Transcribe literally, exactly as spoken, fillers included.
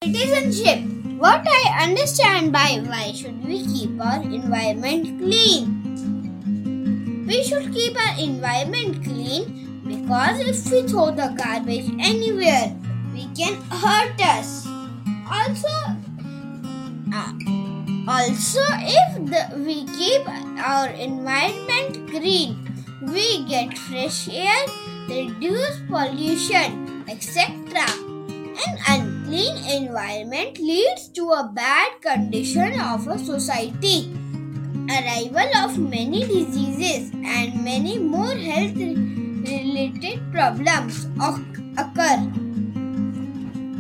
Citizenship. What I understand by why should we keep our environment clean? We should keep our environment clean because if we throw the garbage anywhere, we can hurt us. Also, uh, also if the, we keep our environment green, we get fresh air, reduce pollution, et cetera. An unclean environment leads to a bad condition of a society, arrival of many diseases, and many more health related problems occur.